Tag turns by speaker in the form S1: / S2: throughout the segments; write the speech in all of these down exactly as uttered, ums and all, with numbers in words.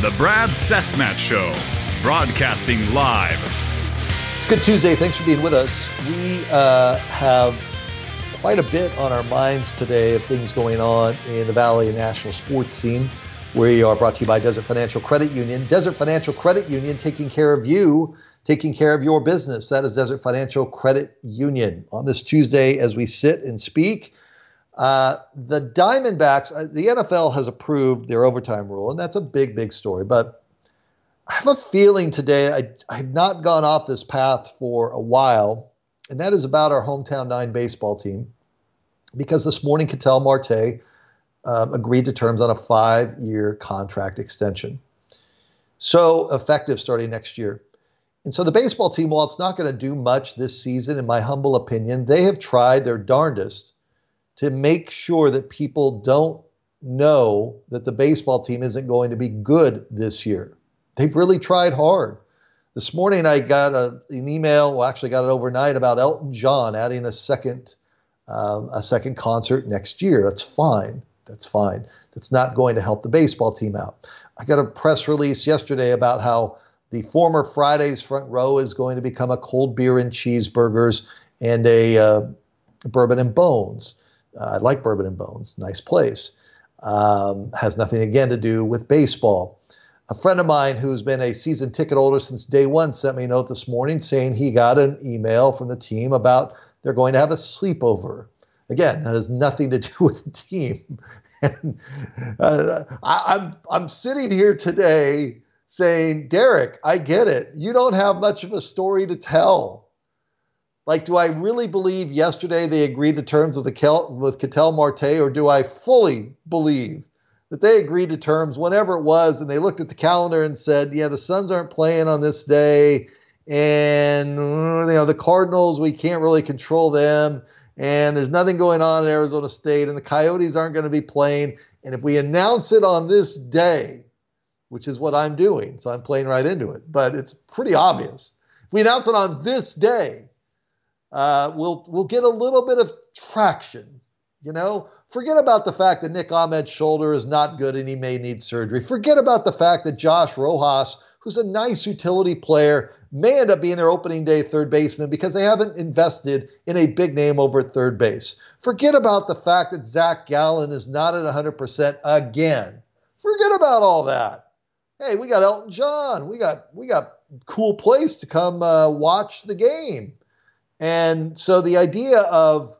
S1: The Brad Cessmat Show, broadcasting live.
S2: It's Good Tuesday. Thanks for being with us. We uh, have quite a bit on our minds today of things going on in the Valley and national sports scene. We are brought to you by Desert Financial Credit Union. Desert Financial Credit Union, taking care of you, taking care of your business. That is Desert Financial Credit Union. On this Tuesday, as we sit and speak, uh, the Diamondbacks, uh, the N F L has approved their overtime rule, and that's a big, big story. But I have a feeling today, I, I had not gone off this path for a while, and that is about our hometown nine baseball team, because this morning Ketel Marte um, agreed to terms on a five-year contract extension. So effective starting next year. And so the baseball team, while it's not going to do much this season, in my humble opinion, they have tried their darndest to make sure that people don't know that the baseball team isn't going to be good this year. They've really tried hard. This morning I got a, an email, well actually got it overnight, about Elton John adding a second um, a second concert next year. That's fine. That's fine. That's not going to help the baseball team out. I got a press release yesterday about how the former Fridays front row is going to become a cold beer and cheeseburgers and a uh, bourbon and bones. Uh, I like Bourbon and Bones. Nice place. Um, has nothing, again, to do with baseball. A friend of mine who's been a season ticket holder since day one sent me a note this morning saying he got an email from the team about they're going to have a sleepover. Again, that has nothing to do with the team. And uh, I, I'm I'm sitting here today saying, Derek, I get it. You don't have much of a story to tell. Like, do I really believe yesterday they agreed to terms with the Kel- with Ketel Marte, or do I fully believe that they agreed to terms whenever it was and they looked at the calendar and said, yeah, the Suns aren't playing on this day, and you know the Cardinals, we can't really control them, and there's nothing going on in Arizona State, and the Coyotes aren't going to be playing, and if we announce it on this day, which is what I'm doing, so I'm playing right into it, but it's pretty obvious. If we announce it on this day, Uh, we'll we'll get a little bit of traction, you know. Forget about the fact that Nick Ahmed's shoulder is not good and he may need surgery. Forget about the fact that Josh Rojas, who's a nice utility player, may end up being their opening day third baseman because they haven't invested in a big name over at third base. Forget about the fact that Zach Gallen is not at one hundred percent again. Forget about all that. Hey, we got Elton John. We got we got cool place to come uh, watch the game. And so the idea of,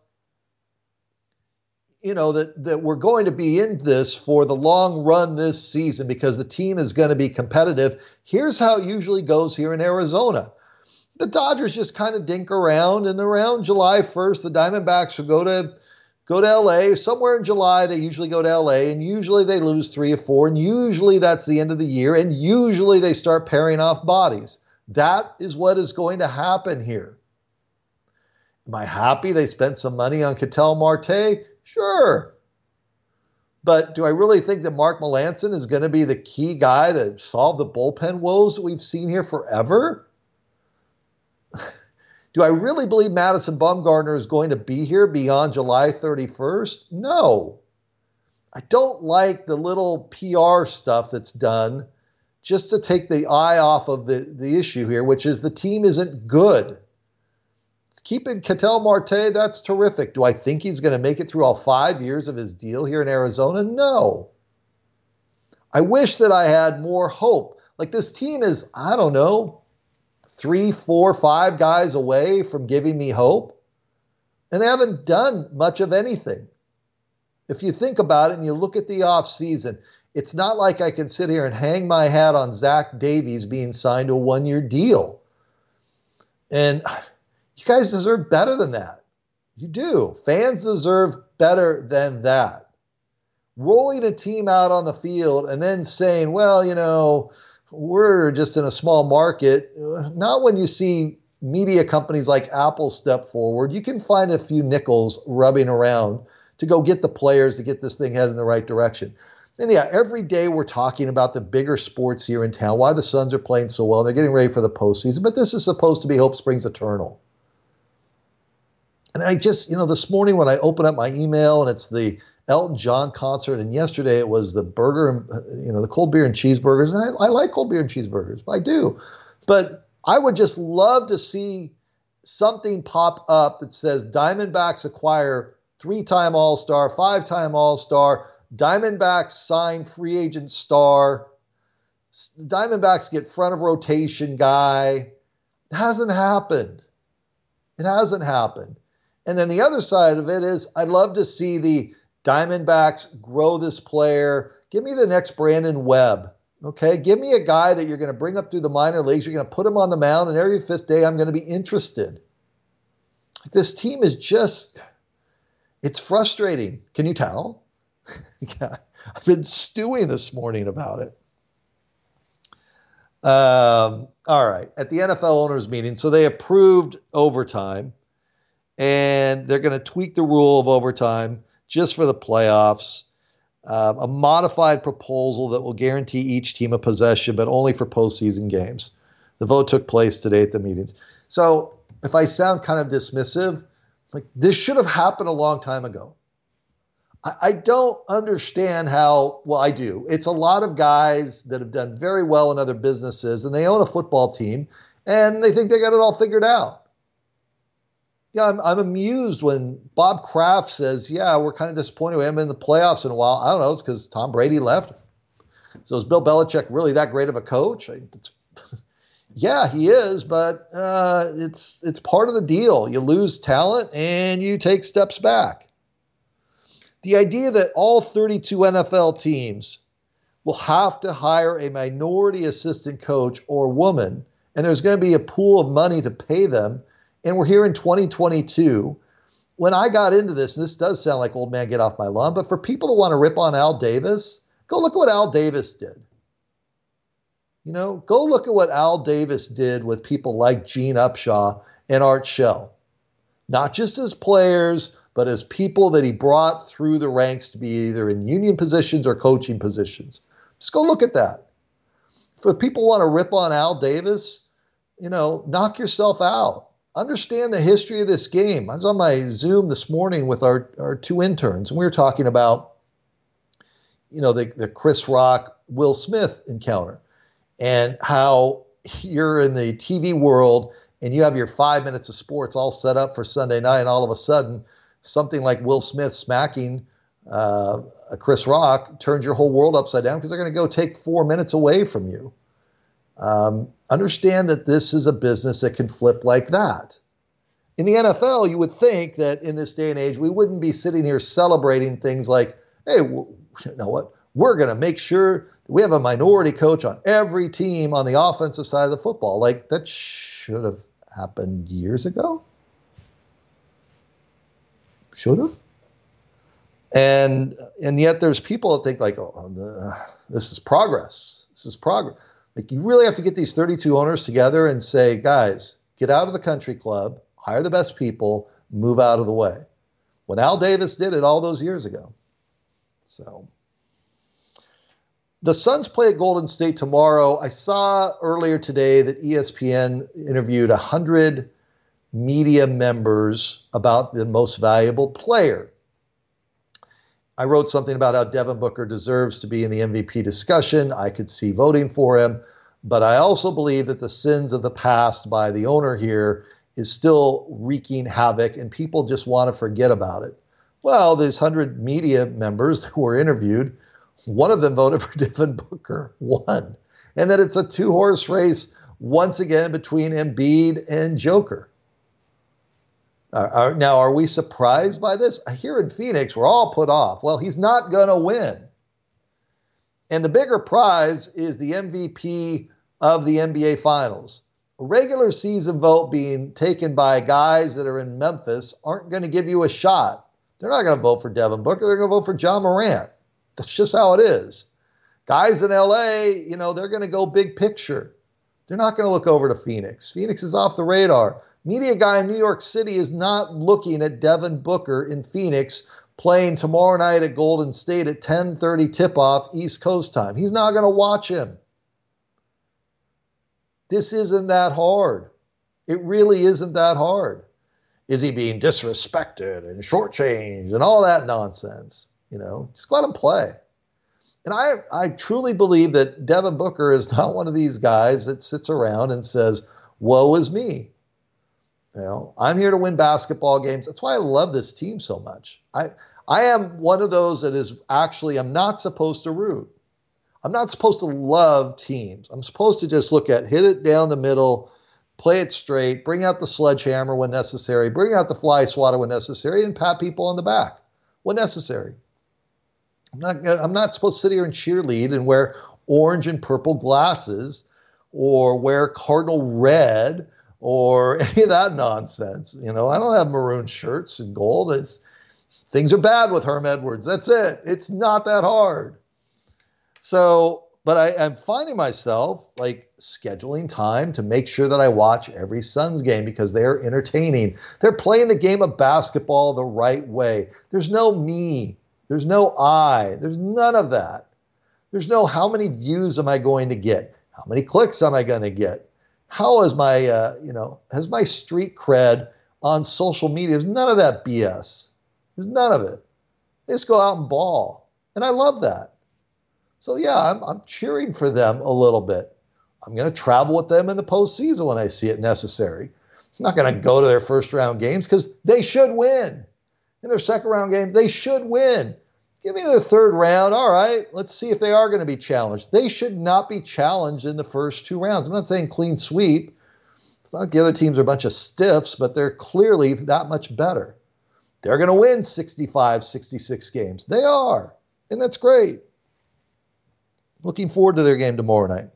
S2: you know, that, that we're going to be in this for the long run this season because the team is going to be competitive. Here's how it usually goes here in Arizona. The Dodgers just kind of dink around, and around July first, the Diamondbacks will go to go to L A. Somewhere in July, they usually go to L A, and usually they lose three or four, and usually that's the end of the year, and usually they start pairing off bodies. That is what is going to happen here. Am I happy they spent some money on Ketel Marte? Sure. But do I really think that Mark Melancon is going to be the key guy to solve the bullpen woes that we've seen here forever? Do I really believe Madison Bumgarner is going to be here beyond July thirty-first? No. I don't like the little P R stuff that's done just to take the eye off of the, the issue here, which is the team isn't good. Keeping Ketel Marte, that's terrific. Do I think he's going to make it through all five years of his deal here in Arizona? No. I wish that I had more hope. Like, this team is, I don't know, three, four, five guys away from giving me hope. And they haven't done much of anything. If you think about it and you look at the offseason, it's not like I can sit here and hang my hat on Zach Davies being signed to a one-year deal. And you guys deserve better than that. You do. Fans deserve better than that. Rolling a team out on the field and then saying, well, you know, we're just in a small market. Not when you see media companies like Apple step forward. You can find a few nickels rubbing around to go get the players to get this thing headed in the right direction. And yeah, every day we're talking about the bigger sports here in town, why the Suns are playing so well. They're getting ready for the postseason, but this is supposed to be Hope Springs Eternal. And I just, you know, this morning when I open up my email and it's the Elton John concert, and yesterday it was the burger, and, you know, the cold beer and cheeseburgers. And I, I like cold beer and cheeseburgers, I do. But I would just love to see something pop up that says Diamondbacks acquire three-time All-Star, five-time All-Star, Diamondbacks sign free agent star, Diamondbacks get front of rotation guy. It hasn't happened. It hasn't happened. And then the other side of it is I'd love to see the Diamondbacks grow this player. Give me the next Brandon Webb. Okay, give me a guy that you're going to bring up through the minor leagues. You're going to put him on the mound, and every fifth day I'm going to be interested. This team is just, it's frustrating. Can you tell? Yeah, I've been stewing this morning about it. Um, all right, at the N F L owners meeting, so they approved overtime, and they're going to tweak the rule of overtime just for the playoffs. Uh, a modified proposal that will guarantee each team a possession, but only for postseason games. The vote took place today at the meetings. So if I sound kind of dismissive, like this should have happened a long time ago. I, I don't understand how, well, I do. It's a lot of guys that have done very well in other businesses, and they own a football team, and they think they got it all figured out. Yeah, I'm, I'm amused when Bob Kraft says, yeah, we're kind of disappointed we haven't been in the playoffs in a while. I don't know, it's because Tom Brady left. So is Bill Belichick really that great of a coach? I, it's, yeah, he is, but uh, it's it's part of the deal. You lose talent and you take steps back. The idea that all thirty-two N F L teams will have to hire a minority assistant coach or woman, and there's going to be a pool of money to pay them. And we're here in twenty twenty-two. When I got into this, and this does sound like old man get off my lawn, but for people that want to rip on Al Davis, go look at what Al Davis did. You know, go look at what Al Davis did with people like Gene Upshaw and Art Shell. Not just as players, but as people that he brought through the ranks to be either in union positions or coaching positions. Just go look at that. For people who want to rip on Al Davis, you know, knock yourself out. Understand the history of this game. I was on my Zoom this morning with our, our two interns, and we were talking about, you know, the, the Chris Rock, Will Smith encounter, and how you're in the T V world and you have your five minutes of sports all set up for Sunday night, and all of a sudden something like Will Smith smacking uh, a Chris Rock turns your whole world upside down because they're going to go take four minutes away from you. Um, understand that this is a business that can flip like that. In the N F L, you would think that in this day and age, we wouldn't be sitting here celebrating things like, hey, w- you know what? We're going to make sure we have a minority coach on every team on the offensive side of the football. Like, that should have happened years ago. Should have. And and yet there's people that think like, oh, this is progress. This is progress. Like, you really have to get these thirty-two owners together and say, guys, get out of the country club, hire the best people, move out of the way. When Al Davis did it all those years ago. So the Suns play at Golden State tomorrow. I saw earlier today that E S P N interviewed one hundred media members about the most valuable player. I wrote something about how Devin Booker deserves to be in the M V P discussion. I could see voting for him, but I also believe that the sins of the past by the owner here is still wreaking havoc, and people just want to forget about it. Well, these one hundred media members who were interviewed, one of them voted for Devin Booker, one. And that it's a two-horse race once again between Embiid and Joker. Uh, are, now, are we surprised by this? Here in Phoenix, we're all put off. Well, he's not going to win. And the bigger prize is the M V P of the N B A Finals. A regular season vote being taken by guys that are in Memphis aren't going to give you a shot. They're not going to vote for Devin Booker. They're going to vote for Ja Morant. That's just how it is. Guys in L A, you know, they're going to go big picture. They're not going to look over to Phoenix. Phoenix is off the radar. Media guy in New York City is not looking at Devin Booker in Phoenix playing tomorrow night at Golden State at ten thirty tip-off East Coast time. He's not going to watch him. This isn't that hard. It really isn't that hard. Is he being disrespected and shortchanged and all that nonsense? You know, just go out and play. And I, I truly believe that Devin Booker is not one of these guys that sits around and says, woe is me. You know, I'm here to win basketball games. That's why I love this team so much. I, I am one of those that is actually, I'm not supposed to root. I'm not supposed to love teams. I'm supposed to just look at, hit it down the middle, play it straight, bring out the sledgehammer when necessary, bring out the fly swatter when necessary, and pat people on the back when necessary. I'm not, I'm not supposed to sit here and cheerlead and wear orange and purple glasses or wear cardinal red or any of that nonsense. You know, I don't have maroon shirts and gold. It's, things are bad with Herm Edwards. That's it. It's not that hard. So, but I, I'm finding myself like scheduling time to make sure that I watch every Suns game because they're entertaining. They're playing the game of basketball the right way. There's no me. There's no I. There's none of that. There's no how many views am I going to get? How many clicks am I going to get? How is my, uh, you know, has my street cred on social media? There's none of that B S. There's none of it. They just go out and ball. And I love that. So, yeah, I'm, I'm cheering for them a little bit. I'm going to travel with them in the postseason when I see it necessary. I'm not going to go to their first round games because they should win. In their second round game, they should win. Give me to the third round. All right, let's see if they are going to be challenged. They should not be challenged in the first two rounds. I'm not saying clean sweep. It's not like the other teams are a bunch of stiffs, but they're clearly that much better. They're going to win sixty-five, sixty-six games. They are, and that's great. Looking forward to their game tomorrow night.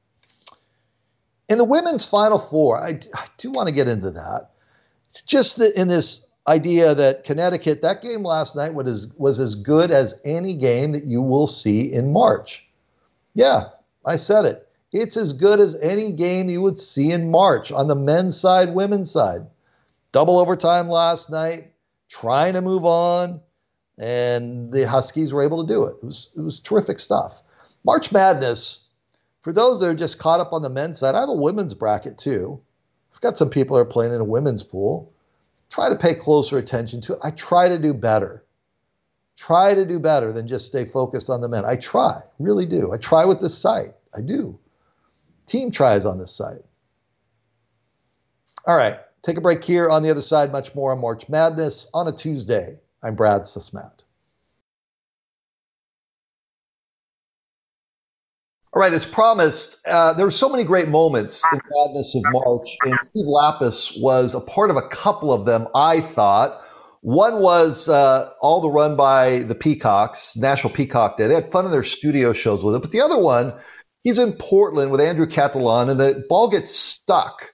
S2: In the women's Final Four, I, I do want to get into that. Just the, in this idea that Connecticut, that game last night was as, was as good as any game that you will see in March. Yeah, I said it. It's as good as any game you would see in March on the men's side, women's side. Double overtime last night, trying to move on, and the Huskies were able to do it. It was, it was terrific stuff. March Madness, for those that are just caught up on the men's side, I have a women's bracket too. I've got some people that are playing in a women's pool. Try to pay closer attention to it. I try to do better. Try to do better than just stay focused on the men. I try, really do. I try with this site. I do. Team tries on this site. All right, take a break here. On the other side, much more on March Madness on a Tuesday. I'm Brad Susmat. All right, as promised, uh, there were so many great moments in the madness of March, and Steve Lappas was a part of a couple of them, I thought. One was uh, all the run by the Peacocks, National Peacock Day. They had fun in their studio shows with it. But the other one, he's in Portland with Andrew Catalan, and the ball gets stuck.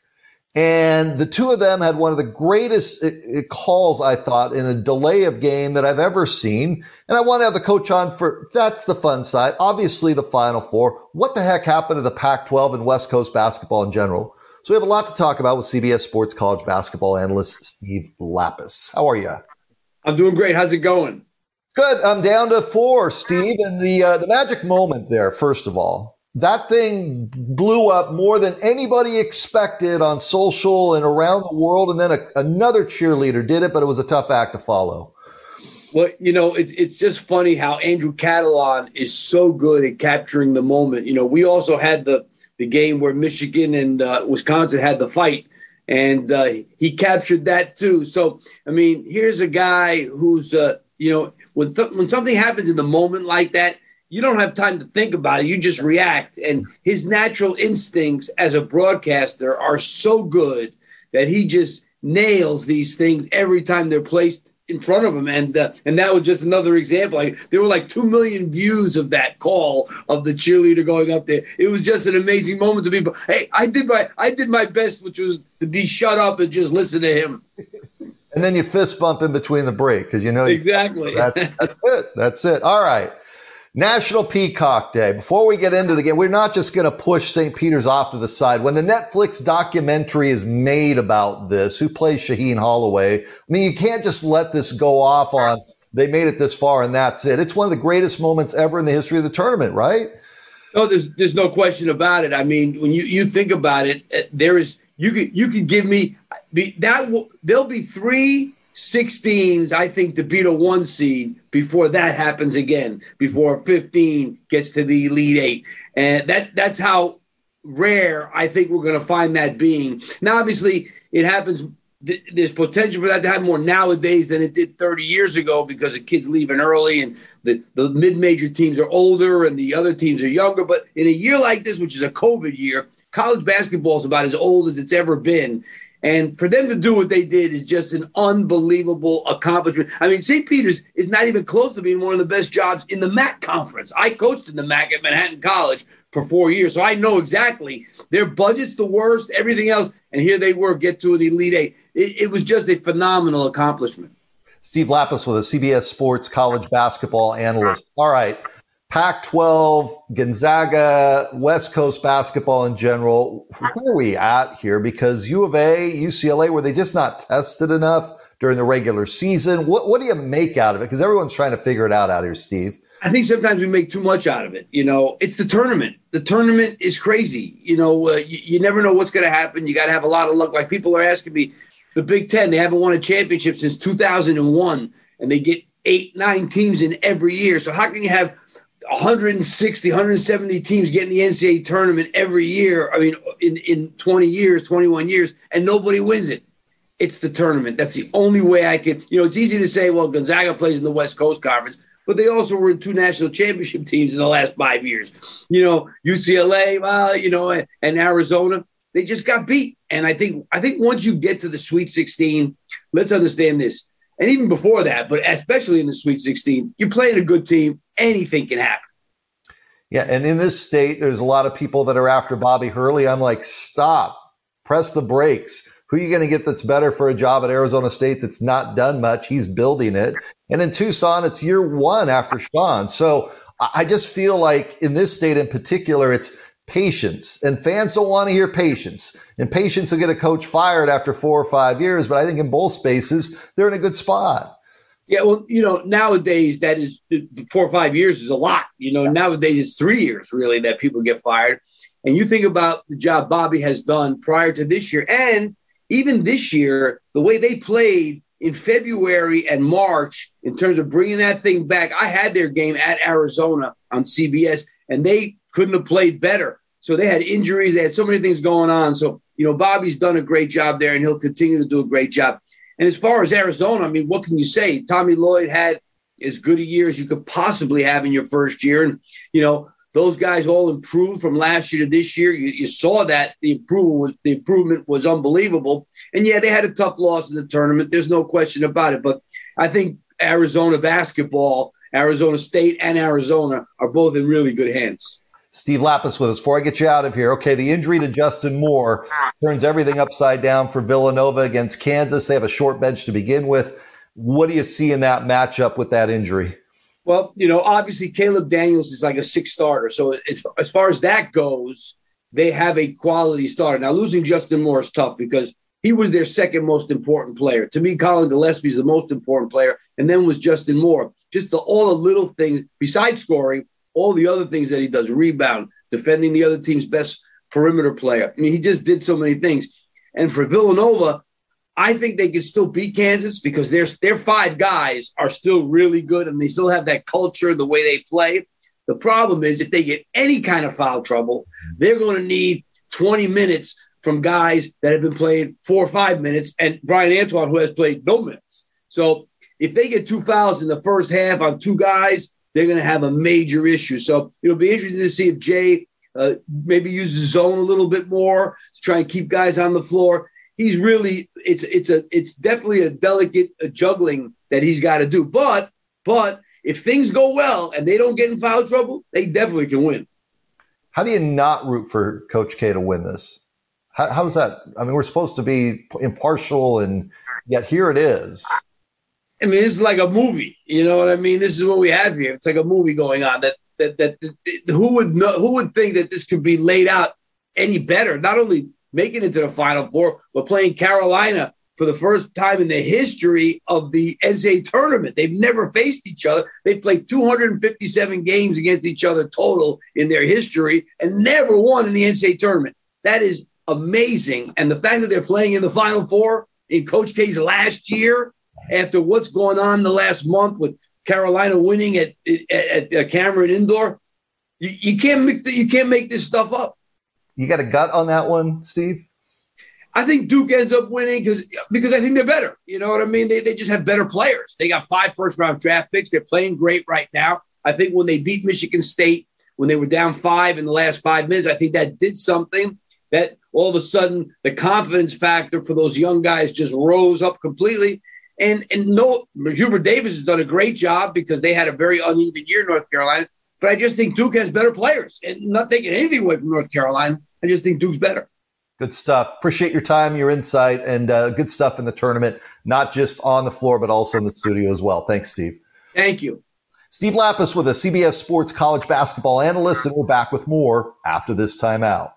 S2: And the two of them had one of the greatest it, it calls, I thought, in a delay of game that I've ever seen. And I want to have the coach on for, that's the fun side. Obviously, the Final Four. What the heck happened to the Pac twelve and West Coast basketball in general? So we have a lot to talk about with C B S Sports college basketball analyst Steve Lappas. How are you?
S3: I'm doing great. How's it going?
S2: Good. I'm down to four, Steve. And the uh, the magic moment there, first of all. That thing blew up more than anybody expected on social and around the world. And then a, another cheerleader did it, but it was a tough act to follow.
S3: Well, you know, it's it's just funny how Andrew Catalan is so good at capturing the moment. You know, we also had the, the game where Michigan and uh, Wisconsin had the fight, and uh, he captured that too. So, I mean, here's a guy who's, uh, you know, when, th- when something happens in the moment like that, you don't have time to think about it. You just react. And his natural instincts as a broadcaster are so good that he just nails these things every time they're placed in front of him. And uh, and that was just another example. Like, there were like two million views of that call of the cheerleader going up there. It was just an amazing moment to be. But hey, I did my I did my best, which was to be shut up and just listen to him.
S2: And then you fist bump in between the break because you know you,
S3: exactly.
S2: That's, that's it. That's it. All right. National Peacock Day. Before we get into the game, we're not just going to push Saint Peter's off to the side. When the Netflix documentary is made about this, who plays Shaheen Holloway? I mean, you can't just let this go off on they made it this far and that's it. It's one of the greatest moments ever in the history of the tournament, right?
S3: No, there's there's no question about it. I mean, when you, you think about it, there is you could you could give me be, that there'll be three sixteens, I think, to beat a one seed before that happens again, before fifteen gets to the Elite Eight. And that that's how rare I think we're going to find that being. Now, obviously, it happens. Th- there's potential for that to happen more nowadays than it did thirty years ago because the kids leaving early and the, the mid-major teams are older and the other teams are younger. But in a year like this, which is a COVID year, college basketball is about as old as it's ever been. And for them to do what they did is just an unbelievable accomplishment. I mean, Saint Peter's is not even close to being one of the best jobs in the M A C conference. I coached in the M A C at Manhattan College for four years, so I know exactly. Their budget's the worst, everything else, and here they were, get to an Elite Eight. It, it was just a phenomenal accomplishment.
S2: Steve Lappas with a C B S Sports college basketball analyst. All right. Pac twelve, Gonzaga, West Coast basketball in general, where are we at here? Because U of A, U C L A, were they just not tested enough during the regular season? What, what do you make out of it? Because everyone's trying to figure it out out here, Steve.
S3: I think sometimes we make too much out of it. You know, it's the tournament. The tournament is crazy. You know, uh, you, you never know what's going to happen. You got to have a lot of luck. Like people are asking me, the Big Ten, they haven't won a championship since two thousand one, and they get eight, nine teams in every year. So how can you have one hundred sixty, one hundred seventy teams get in the N C double A tournament every year? I mean, in, in twenty years, twenty-one years, and nobody wins it. It's the tournament. That's the only way I can, you know, it's easy to say, well, Gonzaga plays in the West Coast Conference, but they also were in two national championship teams in the last five years. You know, U C L A, well, you know, and, and Arizona, they just got beat. And I think, I think once you get to the Sweet sixteen, let's understand this. And even before that, but especially in the Sweet sixteen, you're playing a good team. Anything can happen.
S2: Yeah, and in this state, there's a lot of people that are after Bobby Hurley. I'm like, stop, press the brakes. Who are you going to get that's better for a job at Arizona State that's not done much? He's building it. And in Tucson, it's year one after Sean. So I just feel like in this state in particular, it's patience. And fans don't want to hear patience. And patience will get a coach fired after four or five years. But I think in both spaces, they're in a good spot.
S3: Yeah, well, you know, nowadays that is four or five years is a lot. You know, nowadays it's three years really that people get fired. And you think about the job Bobby has done prior to this year. And even this year, the way they played in February and March in terms of bringing that thing back. I had their game at Arizona on C B S, and they couldn't have played better. So they had injuries. They had so many things going on. So, you know, Bobby's done a great job there, and he'll continue to do a great job. And as far as Arizona, I mean, what can you say? Tommy Lloyd had as good a year as you could possibly have in your first year. And, you know, those guys all improved from last year to this year. You, you saw that the improvement was the improvement was unbelievable. And, yeah, they had a tough loss in the tournament. There's no question about it. But I think Arizona basketball, Arizona State and Arizona are both in really good hands.
S2: Steve Lappas with us. Before I get you out of here, okay, the injury to Justin Moore turns everything upside down for Villanova against Kansas. They have a short bench to begin with. What do you see in that matchup with that injury?
S3: Well, you know, obviously Caleb Daniels is like a six starter. So it's, as far as that goes, they have a quality starter. Now, losing Justin Moore is tough because he was their second most important player. To me, Colin Gillespie is the most important player, and then was Justin Moore. Just the, all the little things, besides scoring, all the other things that he does, rebound, defending the other team's best perimeter player. I mean, he just did so many things. And for Villanova, I think they can still beat Kansas because their, their five guys are still really good, and they still have that culture, the way they play. The problem is if they get any kind of foul trouble, they're going to need twenty minutes from guys that have been playing four or five minutes, and Brian Antoine, who has played no minutes. So if they get two fouls in the first half on two guys, they're going to have a major issue. So it'll be interesting to see if Jay uh, maybe uses zone a little bit more to try and keep guys on the floor. He's really it's it's a it's definitely a delicate uh, juggling that he's got to do. But but if things go well and they don't get in foul trouble, they definitely can win.
S2: How do you not root for Coach K to win this? How, how does that? I mean, we're supposed to be impartial, and yet here it is.
S3: I mean, this is like a movie. You know what I mean? This is what we have here. It's like a movie going on. That that that, that, that who would know? Who would think that this could be laid out any better? Not only making it to the Final Four, but playing Carolina for the first time in the history of the N C double A tournament. They've never faced each other. They played two hundred fifty-seven games against each other total in their history and never won in the N C double A tournament. That is amazing. And the fact that they're playing in the Final Four in Coach K's last year, after what's going on the last month with Carolina winning at at, at Cameron Indoor. You, you can't make the, you can't make this stuff up.
S2: You got a gut on that one, Steve?
S3: I think Duke ends up winning because because I think they're better. You know what I mean? They they just have better players. They got five first round draft picks. They're playing great right now. I think when they beat Michigan State, when they were down five in the last five minutes, I think that did something that all of a sudden the confidence factor for those young guys just rose up completely. And and no, Hubert Davis has done a great job because they had a very uneven year in North Carolina. But I just think Duke has better players. And not taking anything away from North Carolina, I just think Duke's better.
S2: Good stuff. Appreciate your time, your insight, and uh, good stuff in the tournament, not just on the floor, but also in the studio as well. Thanks, Steve.
S3: Thank you. Steve
S2: Lappas with us, C B S Sports college basketball analyst, and we're back with more after this timeout.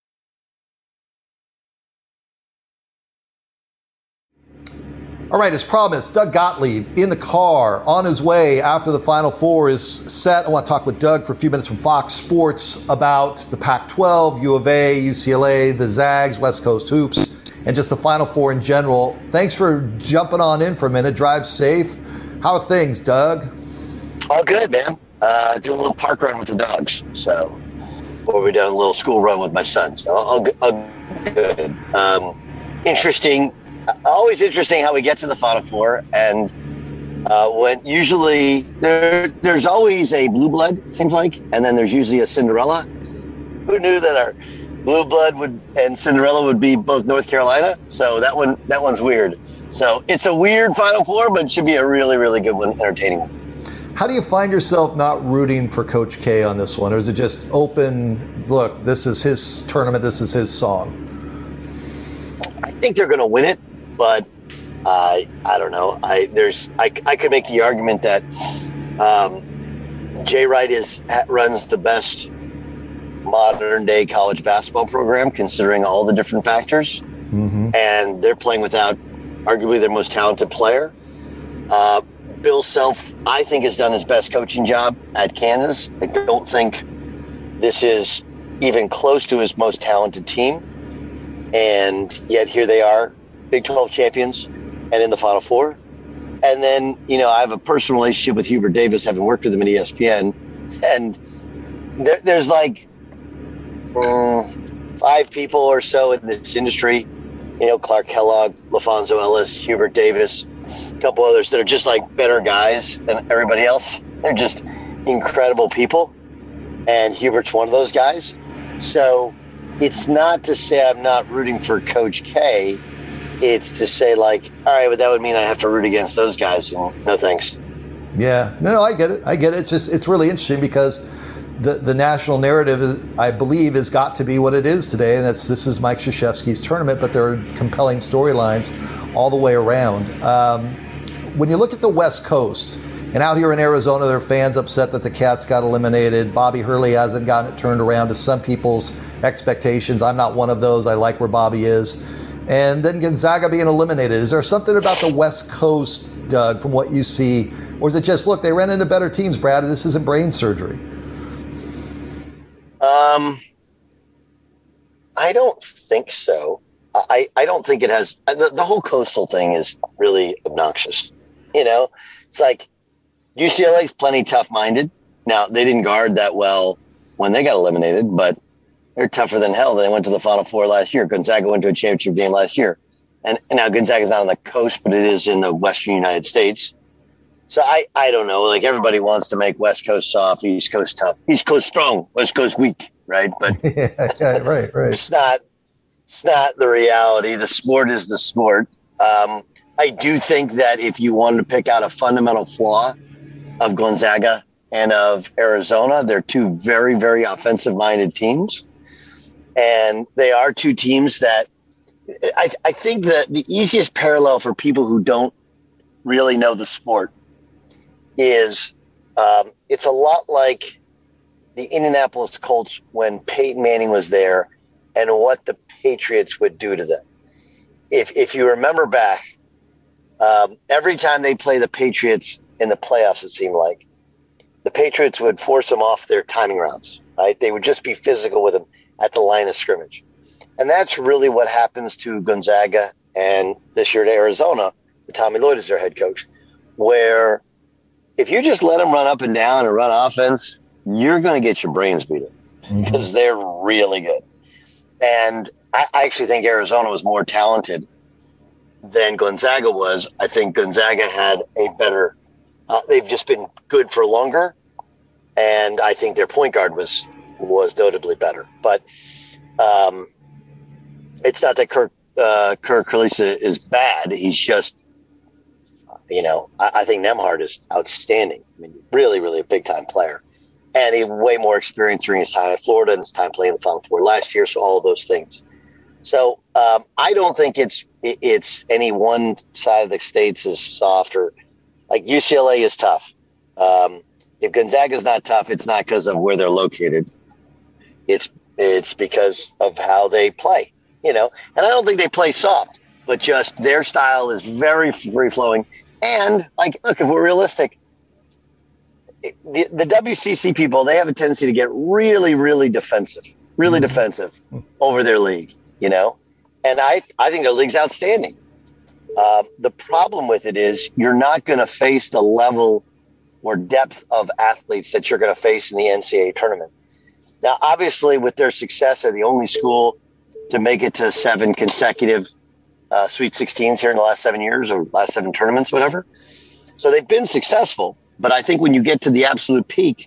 S2: All right, as promised, Doug Gottlieb in the car on his way after the Final Four is set. I want to talk with Doug for a few minutes from Fox Sports about the Pac twelve, U of A, U C L A, the Zags, West Coast Hoops, and just the Final Four in general. Thanks for jumping on in for a minute. Drive safe. How are things, Doug?
S4: All good, man. Uh, doing a little park run with the dogs. So, or we done a little school run with my sons. All, all, all good. Um, interesting. Always interesting how we get to the Final Four, and uh, when usually there, there's always a blue blood, seems like, and then there's usually a Cinderella. Who knew that our blue blood would and Cinderella would be both North Carolina? So that one, that one's weird. So it's a weird Final Four, but it should be a really, really good one, entertaining one.
S2: How do you find yourself not rooting for Coach K on this one, or is it just open? Look, this is his tournament. This is his song.
S4: I think they're going to win it. But uh, I don't know. I there's I, I could make the argument that um, Jay Wright is runs the best modern day college basketball program, considering all the different factors, mm-hmm. and they're playing without arguably their most talented player. Uh, Bill Self, I think, has done his best coaching job at Kansas. I don't think this is even close to his most talented team, and yet here they are. Big twelve champions and in the Final Four. And then, you know, I have a personal relationship with Hubert Davis, having worked with him at E S P N. And there, there's like um, five people or so in this industry, you know, Clark Kellogg, LaFonso Ellis, Hubert Davis, a couple others that are just like better guys than everybody else. They're just incredible people. And Hubert's one of those guys. So it's not to say I'm not rooting for Coach K. It's to say, like, all right, but that would mean I have to root against those guys. And no thanks.
S2: Yeah, no, I get it. I get it. It's just, it's really interesting because the, the national narrative, is, I believe, has got to be what it is today. And that's, this is Mike Krzyzewski's tournament, but there are compelling storylines all the way around. Um, when you look at the West Coast, and out here in Arizona, there are fans upset that the Cats got eliminated. Bobby Hurley hasn't gotten it turned around to some people's expectations. I'm not one of those. I like where Bobby is. And then Gonzaga being eliminated. Is there something about the West Coast, Doug, from what you see? Or is it just, look, they ran into better teams, Brad, and this isn't brain surgery?
S4: Um, I don't think so. I, I don't think it has – the, the whole coastal thing is really obnoxious. You know, it's like U C L A's plenty tough-minded. Now, they didn't guard that well when they got eliminated, but they're tougher than hell. They went to the Final Four last year. Gonzaga went to a championship game last year. And, and now Gonzaga's not on the coast, but it is in the western United States. So I, I don't know. Like, everybody wants to make West Coast soft, East Coast tough. East Coast strong, West Coast weak, right? But
S2: yeah, yeah, right, right.
S4: It's not, it's not the reality. The sport is the sport. Um, I do think that if you wanted to pick out a fundamental flaw of Gonzaga and of Arizona, they're two very, very offensive-minded teams. And they are two teams that I, I think that the easiest parallel for people who don't really know the sport is um, it's a lot like the Indianapolis Colts when Peyton Manning was there and what the Patriots would do to them. If, if you remember back, um, every time they play the Patriots in the playoffs, it seemed like the Patriots would force them off their timing routes, right? They would just be physical with them at the line of scrimmage. And that's really what happens to Gonzaga and this year to Arizona Tommy Lloyd is their head coach, where if you just let them run up and down and run offense, you're going to get your brains beaten because mm-hmm. they're really good. And I, I actually think Arizona was more talented than Gonzaga was. I think Gonzaga had a better uh, – they've just been good for longer, and I think their point guard was was notably better. But um, it's not that Kirk, uh, Kirk Kalisa is bad. He's just – You know, I, I think Nembhard is outstanding. I mean, really, really a big-time player. And he had way more experience during his time at Florida and his time playing the Final Four last year, so all of those things. So um, I don't think it's it's any one side of the states is soft or – like U C L A is tough. Um, if Gonzaga is not tough, it's not because of where they're located. It's it's because of how they play, you know. And I don't think they play soft, but just their style is very free-flowing. And, like, look, if we're realistic, the, the W C C people, they have a tendency to get really, really defensive, really mm-hmm. defensive over their league, you know? And I, I think their league's outstanding. Uh, the problem with it is you're not going to face the level or depth of athletes that you're going to face in the N C double A tournament. Now, obviously, with their success, they're the only school to make it to seven consecutive Uh, Sweet sixteens here in the last seven years or last seven tournaments, whatever. So they've been successful. But I think when you get to the absolute peak,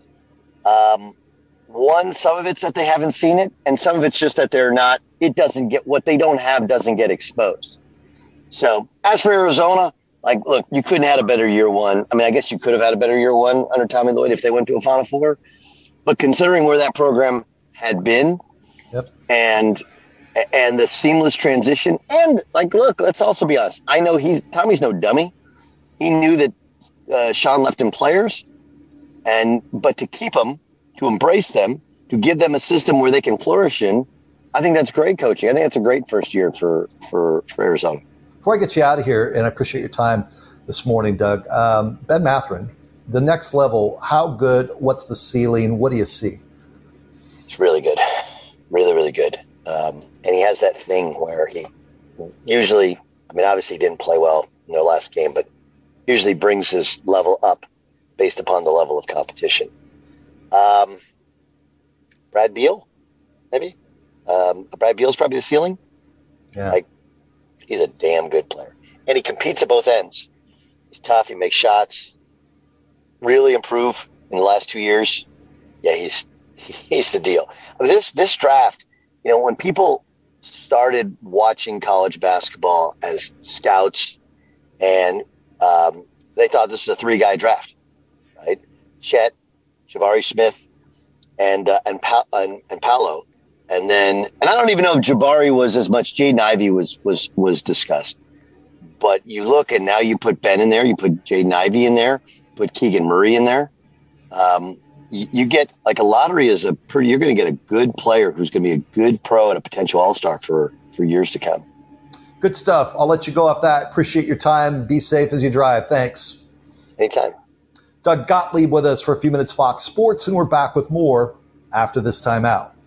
S4: um, one, some of it's that they haven't seen it. And some of it's just that they're not, it doesn't get, what they don't have doesn't get exposed. So as for Arizona, like, look, you couldn't have had a better year one. I mean, I guess you could have had a better year one under Tommy Lloyd if they went to a Final Four. But considering where that program had been yep. and and the seamless transition. And, like, look, let's also be honest. I know he's Tommy's no dummy. He knew that uh, Sean left him players, and but to keep them, to embrace them, to give them a system where they can flourish in, I think that's great coaching. I think that's a great first year for, for, for Arizona.
S2: Before I get you out of here, and I appreciate your time this morning, Doug, um, Ben Mathurin, the next level, how good, what's the ceiling, what do you see?
S4: It's really good. Really, really good. Um, and he has that thing where he usually, I mean, obviously he didn't play well in their last game, but usually brings his level up based upon the level of competition. Um, Brad Beal, maybe? Um, Brad Beal's probably the ceiling.
S2: Yeah.
S4: Like, he's a damn good player. And he competes at both ends. He's tough. He makes shots. Really improve in the last two years. Yeah, he's he's the deal. I mean, this this draft, you know, when people started watching college basketball as scouts, and um, they thought this was a three-guy draft, right? Chet, Jabari Smith, and uh, and, pa- and and Paolo, and then and I don't even know if Jabari was as much. Jaden Ivey was was was discussed, but you look and now you put Ben in there, you put Jaden Ivey in there, put Keegan Murray in there. Um, You get like a lottery is a pretty, you're going to get a good player who's going to be a good pro and a potential all-star for, for years to come.
S2: Good stuff. I'll let you go off that. Appreciate your time. Be safe as you drive. Thanks.
S4: Anytime.
S2: Doug Gottlieb with us for a few minutes, Fox Sports, and we're back with more after this time out.